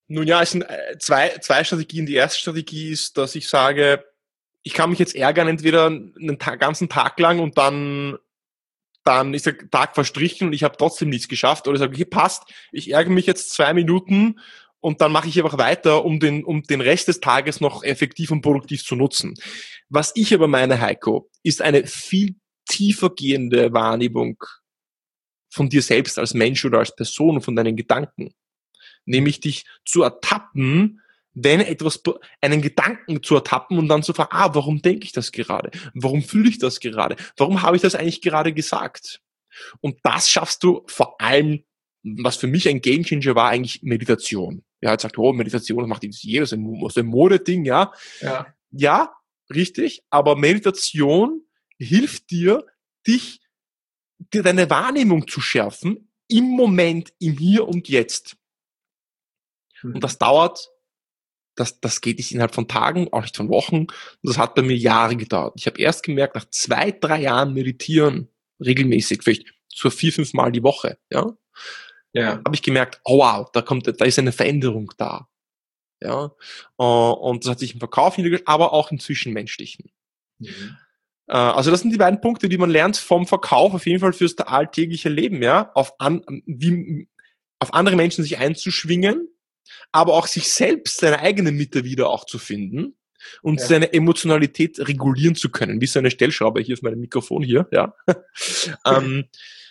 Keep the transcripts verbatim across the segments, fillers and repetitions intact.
Nun ja, es sind äh, zwei, zwei Strategien. Die erste Strategie ist, dass ich sage, ich kann mich jetzt ärgern, entweder einen Tag, ganzen Tag lang und dann, dann ist der Tag verstrichen und ich habe trotzdem nichts geschafft. Oder ich sage, okay, passt, ich ärgere mich jetzt zwei Minuten und dann mache ich einfach weiter, um den, um den Rest des Tages noch effektiv und produktiv zu nutzen. Was ich aber meine, Heiko, ist eine viel tiefer gehende Wahrnehmung von dir selbst als Mensch oder als Person und von deinen Gedanken. Nämlich dich zu ertappen, wenn etwas, einen Gedanken zu ertappen und dann zu fragen, ah, warum denke ich das gerade? Warum fühle ich das gerade? Warum habe ich das eigentlich gerade gesagt? Und das schaffst du vor allem, was für mich ein Gamechanger war, eigentlich Meditation. Ja, jetzt sagt, oh, Meditation, das macht jeder, so ein Modeding, ja. Ja. Ja, richtig, aber Meditation hilft dir, dich, dir deine Wahrnehmung zu schärfen im Moment, im Hier und Jetzt. Und das dauert, das, das geht nicht innerhalb von Tagen, auch nicht von Wochen. Und das hat bei mir Jahre gedauert. Ich habe erst gemerkt, nach zwei, drei Jahren Meditieren, regelmäßig, vielleicht so vier, fünf Mal die Woche, ja, ja. habe ich gemerkt, oh wow, da kommt, da ist eine Veränderung da. Ja, und das hat sich im Verkauf niedergeschlagen, aber auch im Zwischenmenschlichen. Mhm. Also das sind die beiden Punkte, die man lernt vom Verkauf, auf jeden Fall fürs alltägliche Leben, ja, auf, an, wie, auf andere Menschen sich einzuschwingen, aber auch sich selbst, seine eigene Mitte wieder auch zu finden und ja. seine Emotionalität regulieren zu können, wie so eine Stellschraube hier auf meinem Mikrofon hier, ja. ähm,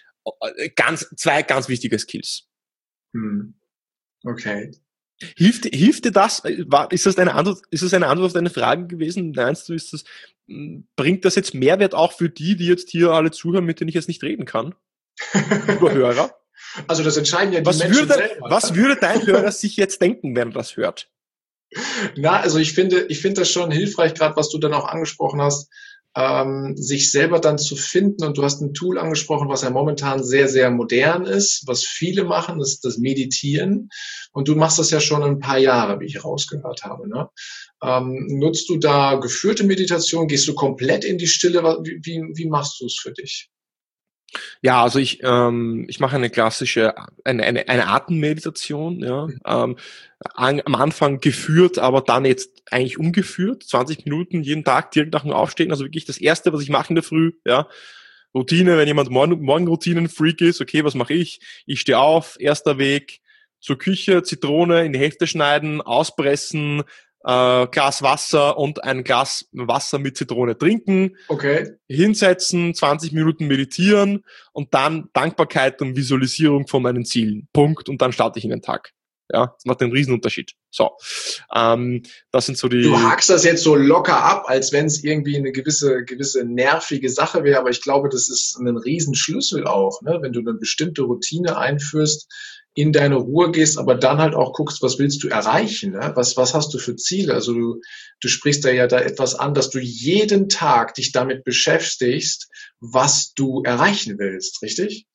ganz, zwei ganz wichtige Skills. Hm. Okay. Hilft, hilft dir das? War, ist das eine Antwort, ist das eine Antwort auf deine Frage gewesen? Meinst du, ist das, bringt das jetzt Mehrwert auch für die, die jetzt hier alle zuhören, mit denen ich jetzt nicht reden kann? Über Hörer? Also das entscheiden ja die was Menschen würde, selber. Was würde dein Hörer sich jetzt denken, wenn er das hört? Na, also ich finde, ich finde das schon hilfreich, gerade was du dann auch angesprochen hast, ähm, sich selber dann zu finden. Und du hast ein Tool angesprochen, was ja momentan sehr, sehr modern ist, was viele machen, das ist das Meditieren. Und du machst das ja schon ein paar Jahre, wie ich rausgehört habe. Ne? Ähm, nutzt du da geführte Meditation? Gehst du komplett in die Stille? Wie, wie, wie machst du es für dich? Ja, also ich ähm, ich mache eine klassische eine eine, eine Atemmeditation, ja, mhm. ähm, an, am Anfang geführt, aber dann jetzt eigentlich umgeführt, zwanzig Minuten jeden Tag direkt nach dem Aufstehen, also wirklich das Erste, was ich mache in der Früh, ja, Routine, wenn jemand Morgen, Morgenroutinen-Freak ist, okay, was mache ich? Ich stehe auf, erster Weg zur Küche, Zitrone in die Hälfte schneiden, auspressen, Äh, Glas Wasser und ein Glas Wasser mit Zitrone trinken, okay. hinsetzen, zwanzig Minuten meditieren und dann Dankbarkeit und Visualisierung von meinen Zielen. Punkt. Und dann starte ich in den Tag. Ja, das macht einen Riesenunterschied. So, ähm, das sind so die... Du hakst das jetzt so locker ab, als wenn es irgendwie eine gewisse gewisse nervige Sache wäre, aber ich glaube, das ist ein Riesenschlüssel auch, ne? Wenn du eine bestimmte Routine einführst, in deine Ruhe gehst, aber dann halt auch guckst, was willst du erreichen, ne? Was, was hast du für Ziele? Also du, du sprichst da ja da etwas an, dass du jeden Tag dich damit beschäftigst, was du erreichen willst, richtig?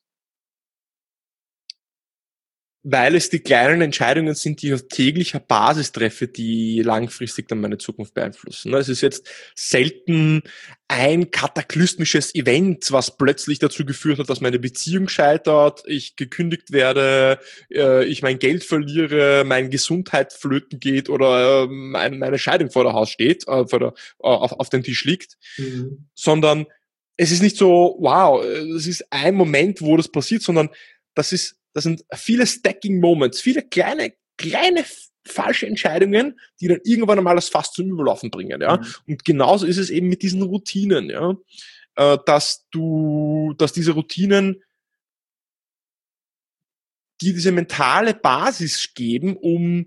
Weil es die kleinen Entscheidungen sind, die ich auf täglicher Basis treffe, die langfristig dann meine Zukunft beeinflussen. Es ist jetzt selten ein kataklysmisches Event, was plötzlich dazu geführt hat, dass meine Beziehung scheitert, ich gekündigt werde, ich mein Geld verliere, meine Gesundheit flöten geht oder meine Scheidung vor der Haus steht, vor der, auf, auf dem Tisch liegt, mhm. sondern es ist nicht so, wow, es ist ein Moment, wo das passiert, sondern das ist Das sind viele Stacking Moments, viele kleine, kleine falsche Entscheidungen, die dann irgendwann einmal das Fass zum Überlaufen bringen, ja. Mhm. Und genauso ist es eben mit diesen Routinen, ja. Dass du, dass diese Routinen, die diese mentale Basis geben, um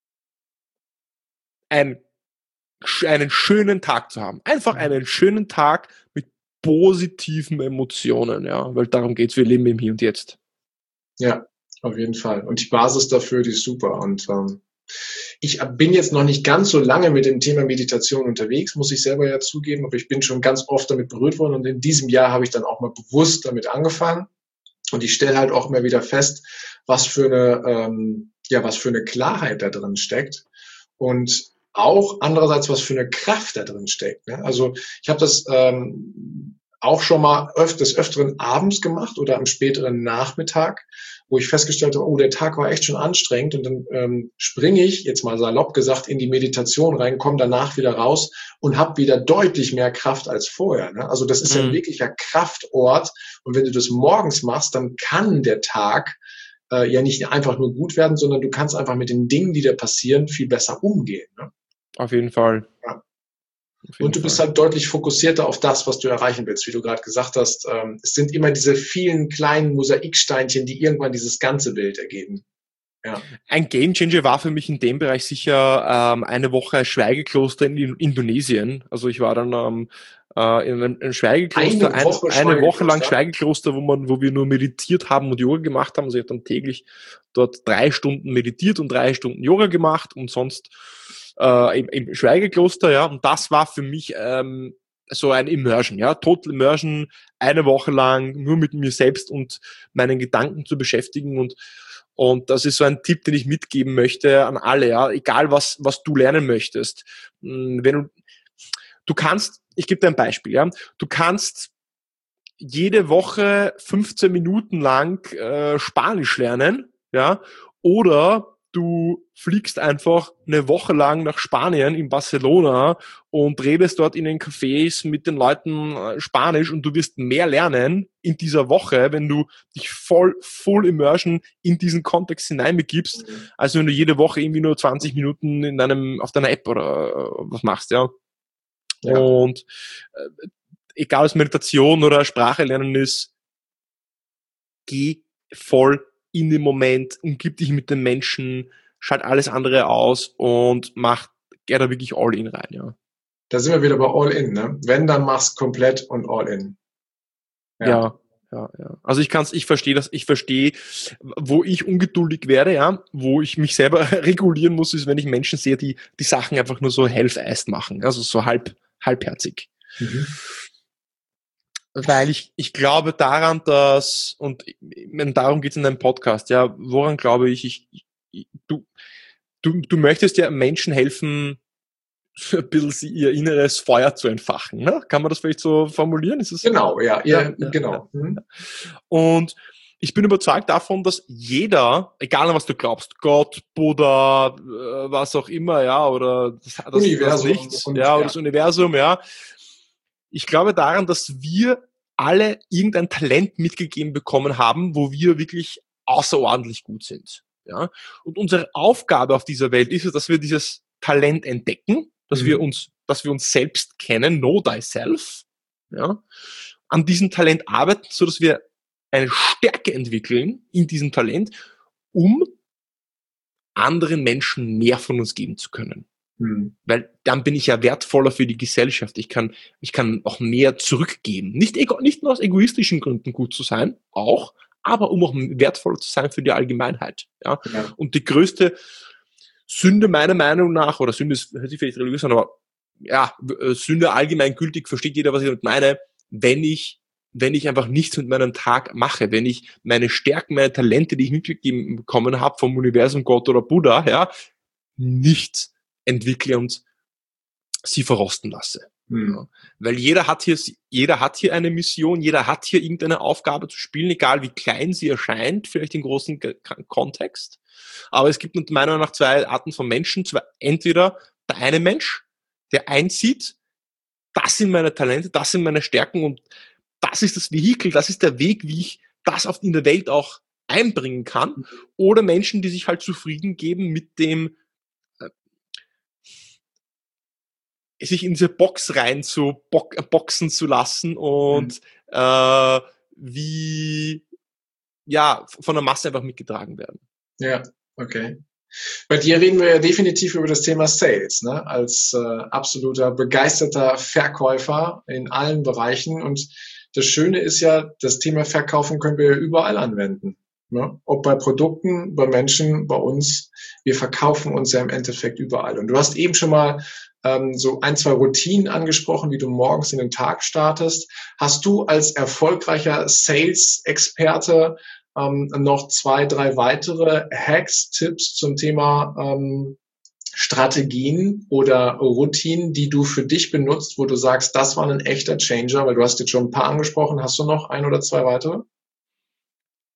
ein, einen schönen Tag zu haben. Einfach einen schönen Tag mit positiven Emotionen, ja. Weil darum geht's, wir leben im Hier und Jetzt. Ja, auf jeden Fall. Und die Basis dafür, die ist super. Und ähm, ich bin jetzt noch nicht ganz so lange mit dem Thema Meditation unterwegs, muss ich selber ja zugeben, aber ich bin schon ganz oft damit berührt worden und in diesem Jahr habe ich dann auch mal bewusst damit angefangen. Und ich stelle halt auch immer wieder fest, was für eine, ähm, ja, was für eine Klarheit da drin steckt. Und auch andererseits, was für eine Kraft da drin steckt. Ne? Also ich habe das ähm, auch schon mal öf- des Öfteren abends gemacht oder am späteren Nachmittag, wo ich festgestellt habe, oh, der Tag war echt schon anstrengend und dann ähm, springe ich, jetzt mal salopp gesagt, in die Meditation rein, komme danach wieder raus und habe wieder deutlich mehr Kraft als vorher. Ne? Also das ist ja ein Mhm. wirklicher Kraftort und wenn du das morgens machst, dann kann der Tag äh, ja nicht einfach nur gut werden, sondern du kannst einfach mit den Dingen, die da passieren, viel besser umgehen. Ne? Auf jeden Fall. Ja. Auf jeden Und du bist Fall. halt deutlich fokussierter auf das, was du erreichen willst. Wie du gerade gesagt hast, ähm, es sind immer diese vielen kleinen Mosaiksteinchen, die irgendwann dieses ganze Bild ergeben. Ja. Ein Gamechanger war für mich in dem Bereich sicher ähm, eine Woche Schweigekloster in Indonesien. Also ich war dann ähm, äh, in einem, einem Schweigekloster, Eine ein, Woche eine Woche lang Schweigekloster. Schweigekloster, wo man, wo wir nur meditiert haben und Yoga gemacht haben. Also ich habe dann täglich dort drei Stunden meditiert und drei Stunden Yoga gemacht und sonst äh, im, im Schweigekloster, ja. Und das war für mich ähm, so ein Immersion, ja, Total Immersion, eine Woche lang nur mit mir selbst und meinen Gedanken zu beschäftigen und und das ist so ein Tipp, den ich mitgeben möchte an alle, ja, egal was was du lernen möchtest. Wenn du du kannst, ich gebe dir ein Beispiel, ja, du kannst jede Woche fünfzehn Minuten lang äh, Spanisch lernen, ja, oder du fliegst einfach eine Woche lang nach Spanien in Barcelona und redest dort in den Cafés mit den Leuten äh, Spanisch und du wirst mehr lernen in dieser Woche, wenn du dich voll, full immersion in diesen Kontext hineinbegibst, Mhm. als wenn du jede Woche irgendwie nur zwanzig Minuten in deinem, auf deiner App oder äh, was machst, ja. Ja. Und äh, egal ob es Meditation oder Sprache lernen ist, geh voll in den Moment, umgib dich mit den Menschen, schalt alles andere aus und mach, geh da wirklich all in rein, ja. Da sind wir wieder bei All In, ne? Wenn, dann mach's komplett und All In. Ja. Ja, ja, ja. Also ich kann's, ich verstehe das, ich verstehe, wo ich ungeduldig werde, ja, wo ich mich selber regulieren muss, ist, wenn ich Menschen sehe, die die Sachen einfach nur so half-assed machen, also so halb, halbherzig. Mhm. Weil ich, ich glaube daran, dass, und ich meine, darum geht's in einem Podcast, ja, woran glaube ich, ich, ich du, du, du möchtest ja Menschen helfen, ein bisschen ihr inneres Feuer zu entfachen, ne? Kann man das vielleicht so formulieren? Ist es? Genau, ja, Ja, ihr, ja, genau. ja. Mhm. Und ich bin überzeugt davon, dass jeder, egal an was du glaubst, Gott, Buddha, äh, was auch immer, ja, oder das, das, das Universum Nichts, und ja, oder ja. das Universum, ja. Ich glaube daran, dass wir alle irgendein Talent mitgegeben bekommen haben, wo wir wirklich außerordentlich gut sind, ja. Und unsere Aufgabe auf dieser Welt ist es, dass wir dieses Talent entdecken, dass wir Mhm. uns, dass wir uns selbst kennen, know thyself, ja, an diesem Talent arbeiten, so dass wir eine Stärke entwickeln in diesem Talent, um anderen Menschen mehr von uns geben zu können. Mhm. Weil dann bin ich ja wertvoller für die Gesellschaft. Ich kann, ich kann auch mehr zurückgeben. Nicht, ego, nicht nur aus egoistischen Gründen gut zu sein, auch, aber um auch wertvoller zu sein für die Allgemeinheit. Ja? Ja. Und die größte Sünde meiner Meinung nach, oder Sünde ist, hört sich vielleicht religiös an, aber ja, Sünde allgemeingültig, versteht jeder, was ich damit meine, wenn ich wenn ich einfach nichts mit meinem Tag mache, wenn ich meine Stärken, meine Talente, die ich mitgegeben bekommen habe vom Universum, Gott oder Buddha, ja, nicht entwickle und sie verrosten lasse. Mhm. Ja. Weil jeder hat hier, jeder hat hier eine Mission, jeder hat hier irgendeine Aufgabe zu spielen, egal wie klein sie erscheint, vielleicht im großen Kontext. Aber es gibt meiner Meinung nach zwei Arten von Menschen. Zwei, entweder der eine Mensch, der einsieht, das sind meine Talente, das sind meine Stärken und das ist das Vehikel, das ist der Weg, wie ich das auf in der Welt auch einbringen kann. Oder Menschen, die sich halt zufrieden geben mit dem, äh, sich in diese Box rein zu bo boxen zu lassen und mhm. äh, wie ja von der Masse einfach mitgetragen werden. Ja, okay. Bei dir reden wir ja definitiv über das Thema Sales, ne? Als äh, absoluter begeisterter Verkäufer in allen Bereichen. Und das Schöne ist ja, das Thema Verkaufen können wir ja überall anwenden. Ne? Ob bei Produkten, bei Menschen, bei uns. Wir verkaufen uns ja im Endeffekt überall. Und du hast eben schon mal ähm, so ein, zwei Routinen angesprochen, wie du morgens in den Tag startest. Hast du als erfolgreicher Sales-Experte ähm, noch zwei, drei weitere Hacks, Tipps zum Thema ähm, Strategien oder Routinen, die du für dich benutzt, wo du sagst, das war ein echter Changer, weil du hast jetzt schon ein paar angesprochen. Hast du noch ein oder zwei weitere?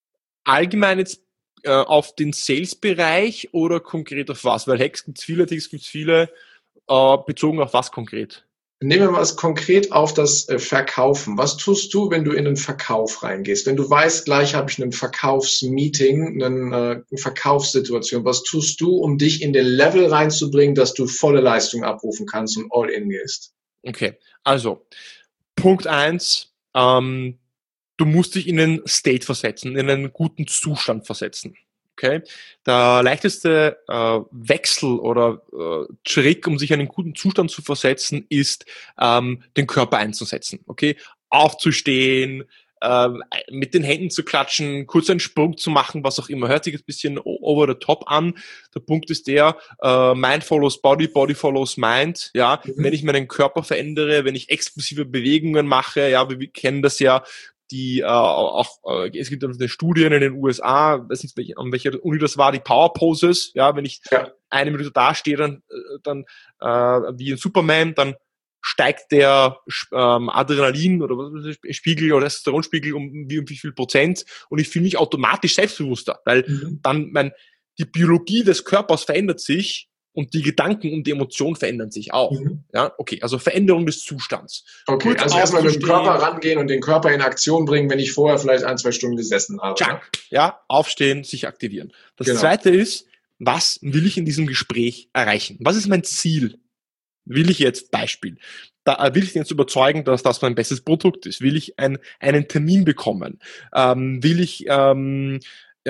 allgemein jetzt äh, auf den Sales-Bereich oder konkret auf was? Weil Hacks gibt's viele, Tricks gibt's viele, äh, bezogen auf was konkret? Nehmen wir mal es konkret auf das äh, Verkaufen. Was tust du, wenn du in einen Verkauf reingehst? Wenn du weißt, gleich habe ich ein Verkaufsmeeting, eine, äh, eine Verkaufssituation. Was tust du, um dich in den Level reinzubringen, dass du volle Leistung abrufen kannst und all in gehst? Okay, also Punkt eins, ähm, du musst dich in einen State versetzen, in einen guten Zustand versetzen. Okay, der leichteste äh, Wechsel oder äh, Trick, um sich in einen guten Zustand zu versetzen, ist, ähm, den Körper einzusetzen. Okay, aufzustehen, äh, mit den Händen zu klatschen, kurz einen Sprung zu machen, was auch immer. Hört sich ein bisschen over the top an. Der Punkt ist der, äh, Mind follows Body, Body follows Mind. Ja, wenn Mhm. ich meinen Körper verändere, wenn ich explosive Bewegungen mache, ja, wir, wir kennen das ja, die äh, auch, äh, es gibt eine Studien in den U S A, weiß nicht, welche, an welcher Uni das war, die Power Poses, ja, wenn ich Ja. eine Minute da stehe, dann, äh, dann äh, wie ein Superman, dann steigt der ähm, Adrenalin oder was ist das, Spiegel oder Testosteronspiegel um wie, um wie viel Prozent und ich fühle mich automatisch selbstbewusster, weil Mhm. dann mein, die Biologie des Körpers verändert sich und die Gedanken und die Emotionen verändern sich auch. Mhm. Ja, okay, also Veränderung des Zustands. Okay, Kurz also erstmal mit dem Körper aufzustehen, rangehen und den Körper in Aktion bringen, wenn ich vorher vielleicht ein, zwei Stunden gesessen habe. Ne? Tschak, ja, aufstehen, sich aktivieren. Das Genau. zweite ist, was will ich in diesem Gespräch erreichen? Was ist mein Ziel? Will ich jetzt, Beispiel, da will ich jetzt überzeugen, dass das mein bestes Produkt ist? Will ich ein, einen Termin bekommen? Ähm, will ich, ähm, äh,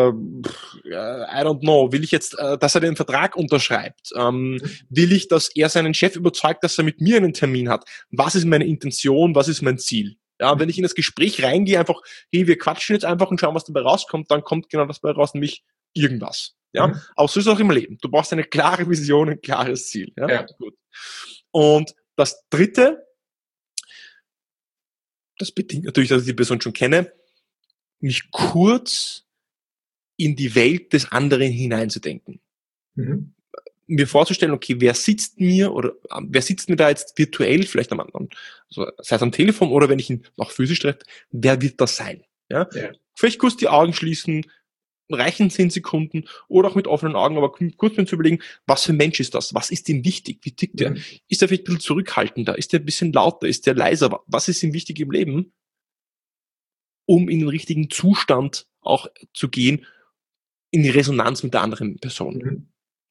I don't know, will ich jetzt, äh, dass er den Vertrag unterschreibt? Ähm, Mhm. will ich, dass er seinen Chef überzeugt, dass er mit mir einen Termin hat? Was ist meine Intention? Was ist mein Ziel? Ja, wenn ich in das Gespräch reingehe, einfach, hey, wir quatschen jetzt einfach und schauen, was dabei rauskommt, dann kommt genau das dabei raus, nämlich irgendwas. Ja, Mhm. auch so ist es auch im Leben. Du brauchst eine klare Vision, ein klares Ziel. Ja, Ja. gut. Und das dritte, das bedingt natürlich, dass ich die Person schon kenne, mich kurz in die Welt des anderen hineinzudenken. Mhm. Mir vorzustellen, okay, wer sitzt mir oder ähm, wer sitzt mir da jetzt virtuell, vielleicht am anderen, also sei es am Telefon oder wenn ich ihn noch physisch treffe, wer wird das sein? Ja? Ja. Vielleicht kurz die Augen schließen, reichen zehn Sekunden oder auch mit offenen Augen, aber kurz mir zu überlegen, was für ein Mensch ist das? Was ist ihm wichtig? Wie tickt der? Mhm. Ist er vielleicht ein bisschen zurückhaltender? Ist er ein bisschen lauter? Ist er leiser? Was ist ihm wichtig im Leben? Um in den richtigen Zustand auch zu gehen, in die Resonanz mit der anderen Person. Mhm.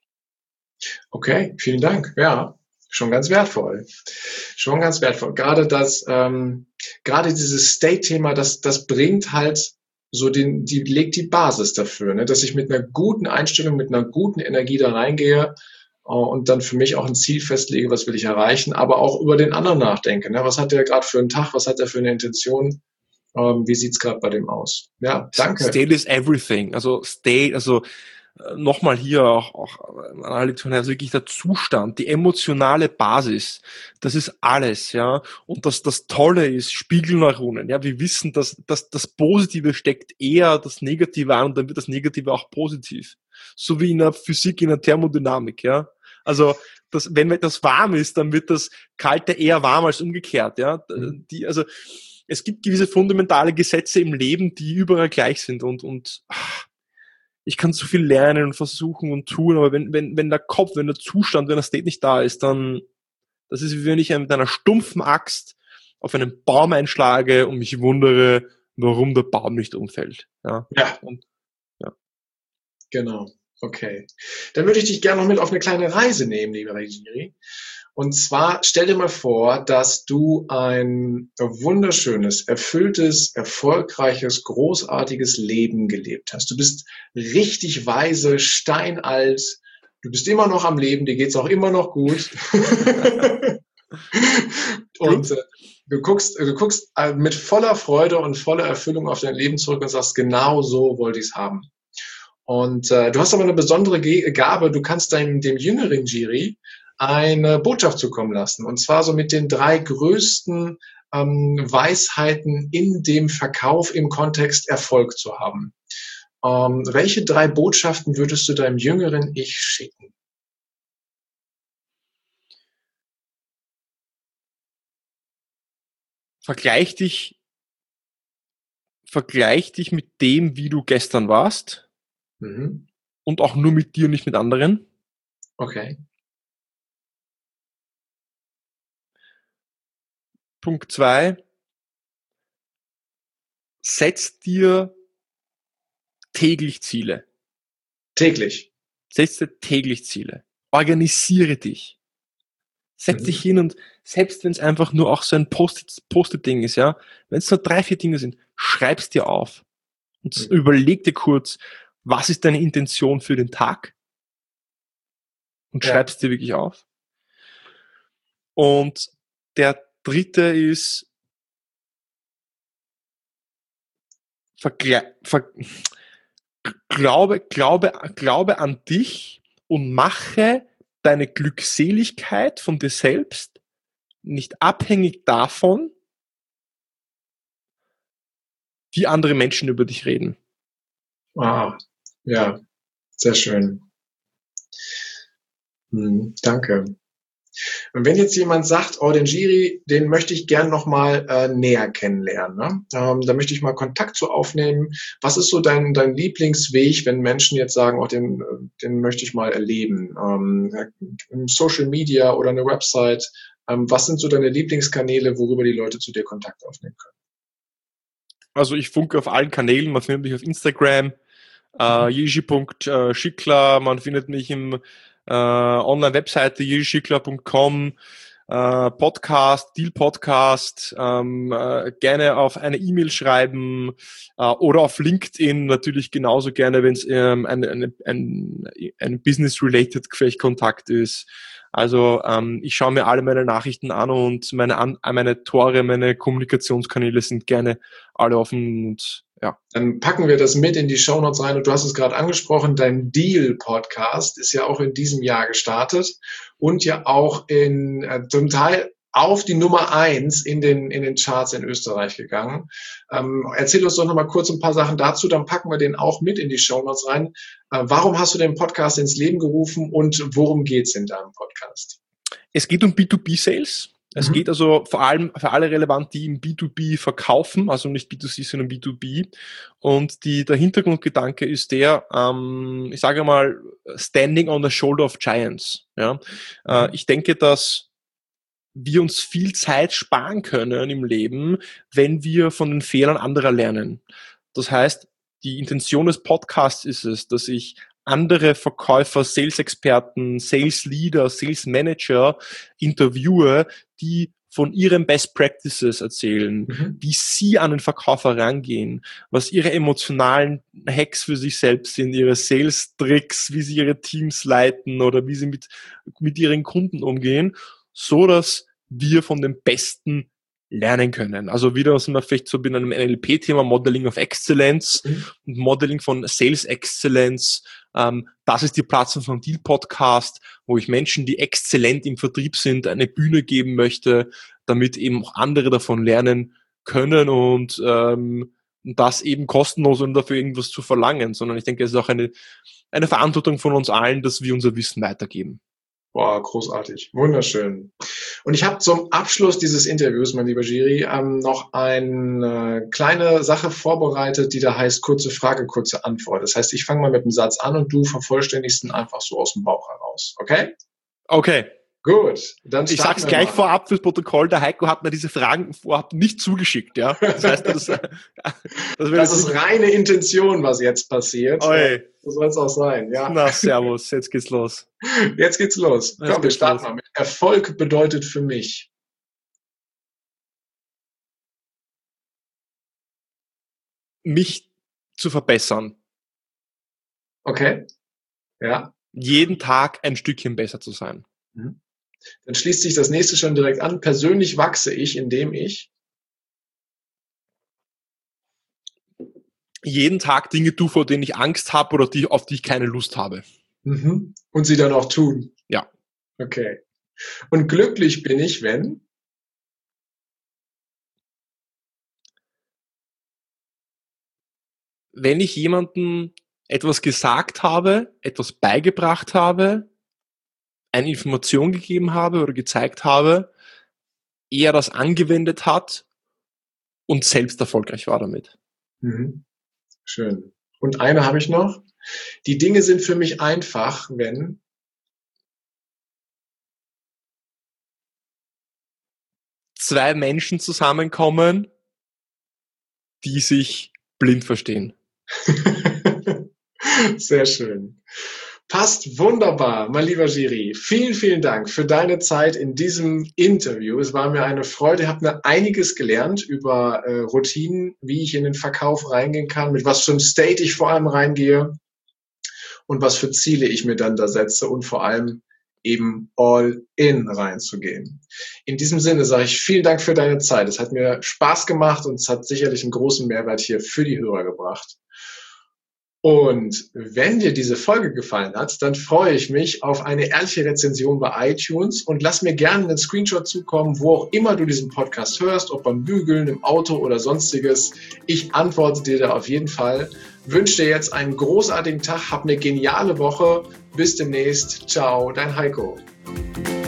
Okay, vielen Dank. Ja, schon ganz wertvoll. Schon ganz wertvoll. Gerade das, ähm, gerade dieses State-Thema, das, das bringt halt so den, die legt die Basis dafür, ne, dass ich mit einer guten Einstellung, mit einer guten Energie da reingehe äh, und dann für mich auch ein Ziel festlege, was will ich erreichen, aber auch über den anderen nachdenke. Ne? Was hat der gerade für einen Tag? Was hat er für eine Intention? Ähm, wie sieht's gerade bei dem aus? Ja, danke. State is everything. Also State, also äh, nochmal hier auch, auch an alle Zuhörer, also wirklich der Zustand, die emotionale Basis, das ist alles, ja. Und das, das Tolle ist Spiegelneuronen, ja. Wir wissen, dass, dass das Positive steckt eher das Negative an und dann wird das Negative auch positiv. So wie in der Physik, in der Thermodynamik, ja. Also, das, wenn etwas warm ist, dann wird das Kalte eher warm als umgekehrt, ja. Mhm. Die, also, es gibt gewisse fundamentale Gesetze im Leben, die überall gleich sind und, und ich kann so viel lernen und versuchen und tun, aber wenn, wenn, wenn der Kopf, wenn der Zustand, wenn der State nicht da ist, dann, das ist wie wenn ich mit einer stumpfen Axt auf einen Baum einschlage und mich wundere, warum der Baum nicht umfällt. Ja. Ja, Und, ja. genau. Okay. Dann würde ich dich gerne noch mit auf eine kleine Reise nehmen, lieber Regiri. Und zwar stell dir mal vor, dass du ein wunderschönes, erfülltes, erfolgreiches, großartiges Leben gelebt hast. Du bist richtig weise, steinalt. Du bist immer noch am Leben, dir geht's auch immer noch gut. Und Gut. äh, du guckst, du guckst äh, mit voller Freude und voller Erfüllung auf dein Leben zurück und sagst, genau so wollte ich es haben. Und äh, du hast aber eine besondere Ge Gabe, du kannst deinem, dem jüngeren Jiri eine Botschaft zukommen lassen. Und zwar so mit den drei größten ähm, Weisheiten in dem Verkauf im Kontext Erfolg zu haben. Ähm, welche drei Botschaften würdest du deinem jüngeren Ich schicken? Vergleich dich, vergleich dich mit dem, wie du gestern warst. Mhm. Und auch nur mit dir, nicht mit anderen. Okay. Punkt zwei. Setz dir täglich Ziele. Täglich. Setz dir täglich Ziele. Organisiere dich. Setz Mhm. dich hin und selbst wenn es einfach nur auch so ein Post-it, Post-it-Ding ist, ja, wenn es nur drei, vier Dinge sind, schreib's dir auf. Und Mhm. überleg dir kurz, was ist deine Intention für den Tag? Und Ja. schreib's dir wirklich auf. Und der dritte ist, vergle ver glaube, glaube, glaube an dich und mache deine Glückseligkeit von dir selbst nicht abhängig davon, wie andere Menschen über dich reden. Ah, ja, sehr schön. Hm, danke. Und wenn jetzt jemand sagt, oh, den Jiri, den möchte ich gern nochmal äh, näher kennenlernen, ne? Ähm, da möchte ich mal Kontakt zu aufnehmen. Was ist so dein, dein Lieblingsweg, wenn Menschen jetzt sagen, oh, den, den möchte ich mal erleben? Ähm, Social Media oder eine Website. Ähm, was sind so deine Lieblingskanäle, worüber die Leute zu dir Kontakt aufnehmen können? Also ich funke auf allen Kanälen, man findet mich auf Instagram, äh, jiří punkt schickler, man findet mich im äh, Online-Webseite jiří schickler punkt com, äh, Podcast, Deal Podcast, ähm, äh, gerne auf eine E-Mail schreiben äh, oder auf LinkedIn natürlich genauso gerne, wenn es ähm, ein, ein, ein, ein Business-related Kontakt ist. Also ähm, ich schaue mir alle meine Nachrichten an und meine, an, meine Tore, meine Kommunikationskanäle sind gerne alle offen und ja. Dann packen wir das mit in die Shownotes rein. Und du hast es gerade angesprochen, dein Deal-Podcast ist ja auch in diesem Jahr gestartet und ja auch in äh, zum Teil auf die Nummer eins in den, in den Charts in Österreich gegangen. Ähm, erzähl uns doch noch mal kurz ein paar Sachen dazu, dann packen wir den auch mit in die Shownotes rein. Äh, warum hast du den Podcast ins Leben gerufen und worum geht's in deinem Podcast? Es geht um B zwei B Sales. Es Mhm. geht also vor allem für alle relevant, die im B zwei B verkaufen, also nicht B zwei C, sondern B zwei B. Und die, der Hintergrundgedanke ist der, ähm, ich sage mal, standing on the shoulder of giants. Ja? Mhm. Äh, ich denke, dass wir uns viel Zeit sparen können im Leben, wenn wir von den Fehlern anderer lernen. Das heißt, die Intention des Podcasts ist es, dass ich andere Verkäufer, Sales-Experten, Sales-Leader, Sales-Manager interviewe, die von ihren Best Practices erzählen, Mhm. wie sie an den Verkauf herangehen, was ihre emotionalen Hacks für sich selbst sind, ihre Sales-Tricks, wie sie ihre Teams leiten oder wie sie mit, mit ihren Kunden umgehen, so dass wir von den Besten lernen können. Also wieder sind wir vielleicht so in einem N L P-Thema, Modeling of Excellence Mhm. und Modeling von Sales Excellence. Ähm, das ist die Plattform vom Deal Podcast, wo ich Menschen, die exzellent im Vertrieb sind, eine Bühne geben möchte, damit eben auch andere davon lernen können und ähm, das eben kostenlos und dafür irgendwas zu verlangen, sondern ich denke, es ist auch eine, eine Verantwortung von uns allen, dass wir unser Wissen weitergeben. Boah, großartig. Wunderschön. Und ich habe zum Abschluss dieses Interviews, mein lieber Jiri, ähm, noch eine äh, kleine Sache vorbereitet, die da heißt kurze Frage, kurze Antwort. Das heißt, ich fange mal mit einem Satz an und du vervollständigst ihn einfach so aus dem Bauch heraus. Okay? Okay. Gut. Dann Ich sag's wir gleich mal. vorab fürs Protokoll, der Heiko hat mir diese Fragen vorab nicht zugeschickt, ja. Das heißt, das, das, das ist reine Intention, was jetzt passiert. Oi. So soll es auch sein, ja. Na, servus, jetzt geht's los. Jetzt geht's los. Jetzt Komm, wir starten los. mal mit. Erfolg bedeutet für mich. Mich zu verbessern. Okay. Ja. Jeden Tag ein Stückchen besser zu sein. Mhm. Dann schließt sich das nächste schon direkt an. Persönlich wachse ich, indem ich jeden Tag Dinge tue, vor denen ich Angst habe oder die, auf die ich keine Lust habe. Mhm. Und sie dann auch tun. Ja. Okay. Und glücklich bin ich, wenn? Wenn ich jemandem etwas gesagt habe, etwas beigebracht habe, eine Information gegeben habe oder gezeigt habe, er das angewendet hat und selbst erfolgreich war damit. Mhm. Schön. Und eine habe ich noch. Die Dinge sind für mich einfach, wenn zwei Menschen zusammenkommen, die sich blind verstehen. Sehr schön. Passt wunderbar, mein lieber Jiri. Vielen, vielen Dank für deine Zeit in diesem Interview. Es war mir eine Freude. Ich habe mir einiges gelernt über äh, Routinen, wie ich in den Verkauf reingehen kann, mit was für einem State ich vor allem reingehe und was für Ziele ich mir dann da setze und vor allem eben all in reinzugehen. In diesem Sinne sage ich vielen Dank für deine Zeit. Es hat mir Spaß gemacht und es hat sicherlich einen großen Mehrwert hier für die Hörer gebracht. Und wenn dir diese Folge gefallen hat, dann freue ich mich auf eine ehrliche Rezension bei iTunes und lass mir gerne einen Screenshot zukommen, wo auch immer du diesen Podcast hörst, ob beim Bügeln, im Auto oder sonstiges. Ich antworte dir da auf jeden Fall. Wünsche dir jetzt einen großartigen Tag, hab eine geniale Woche. Bis demnächst. Ciao, dein Heiko.